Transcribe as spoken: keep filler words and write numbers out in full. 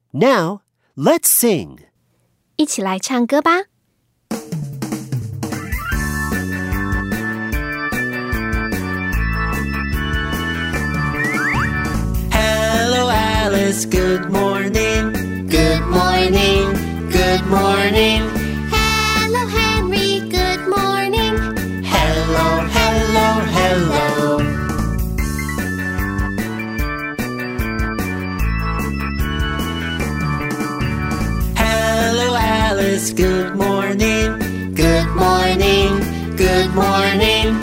Now, let's sing. 一起来唱歌吧。 Hello, Alice. Good morning. Good morning. Good morning. Hello, Henry. Good morning. Hello, hello, hello. Hello, Alice. Good morning. Good morning. Good morning.